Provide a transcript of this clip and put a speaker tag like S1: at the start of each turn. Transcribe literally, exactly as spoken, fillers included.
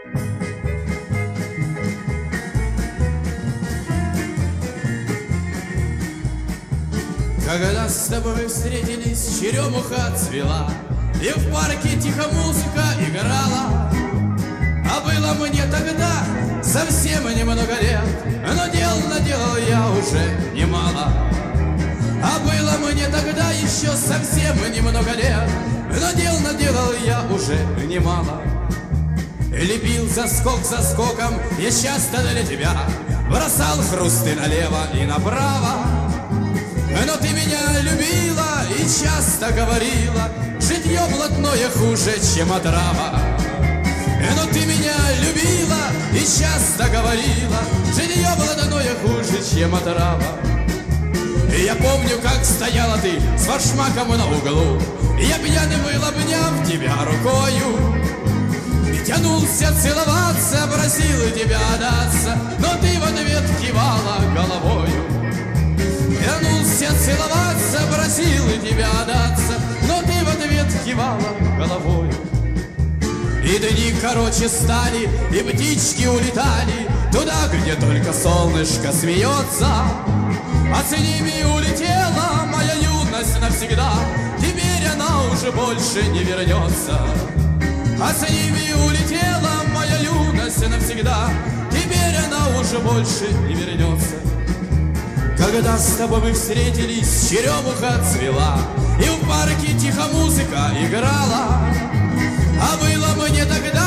S1: Когда с тобой встретились, черемуха цвела, и в парке тихо музыка играла. А было мне тогда совсем немного лет, но дел наделал я уже немало. А было мне тогда еще совсем немного лет, но дел наделал я уже немало. Лепил заскок за скоком я часто для тебя, бросал хрусты налево и направо. Но ты меня любила и часто говорила, житье блатное хуже, чем отрава. Но ты меня любила и часто говорила, житье блатное хуже, чем отрава. Я помню, как стояла ты с форшмаком на углу, я пьяный был, обняв тебя рукою. И тянулся целоваться, просил тебя отдаться, но ты в ответ кивала головою. Тянулся целоваться, просил тебя отдаться, но ты в ответ кивала головой. И дни короче стали, и птички улетали туда, где только солнышко смеется. А с ними улетела моя юность навсегда, теперь она уже больше не вернется. А с ними улетела моя юность навсегда, теперь она уже больше не вернется. Когда с тобой мы встретились, черемуха цвела, и в парке тихо музыка играла. А было мне тогда